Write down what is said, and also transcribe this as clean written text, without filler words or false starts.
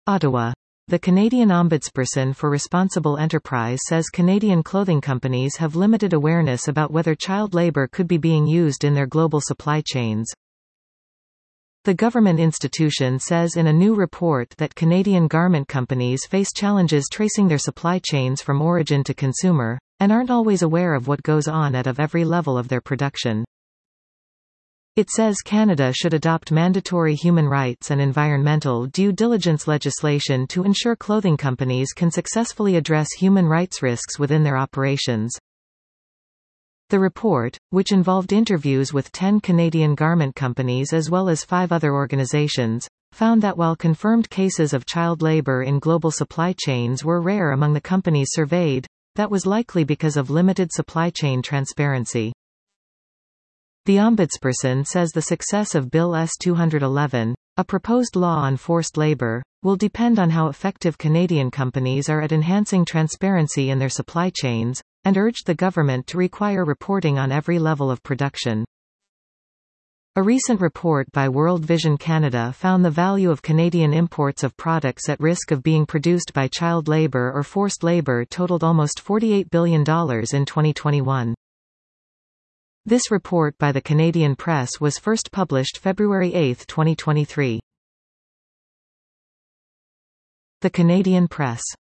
Ottawa. The Canadian Ombudsperson for Responsible Enterprise says Canadian clothing companies have limited awareness about whether child labour could be being used in their global supply chains. The government institution says in a new report that Canadian garment companies face challenges tracing their supply chains from origin to consumer, and aren't always aware of what goes on at every level of their production. It says Canada should adopt mandatory human rights and environmental due diligence legislation to ensure clothing companies can successfully address human rights risks within their operations. The report, which involved interviews with 10 Canadian garment companies as well as 5 other organizations, found that while confirmed cases of child labor in global supply chains were rare among the companies surveyed, that was likely because of limited supply chain transparency. The Ombudsperson says the success of Bill S-211, a proposed law on forced labor, will depend on how effective Canadian companies are at enhancing transparency in their supply chains, and urged the government to require reporting on every level of production. A recent report by World Vision Canada found the value of Canadian imports of products at risk of being produced by child labor or forced labor totaled almost $48 billion in 2021. This report by the Canadian Press was first published February 8, 2023. The Canadian Press.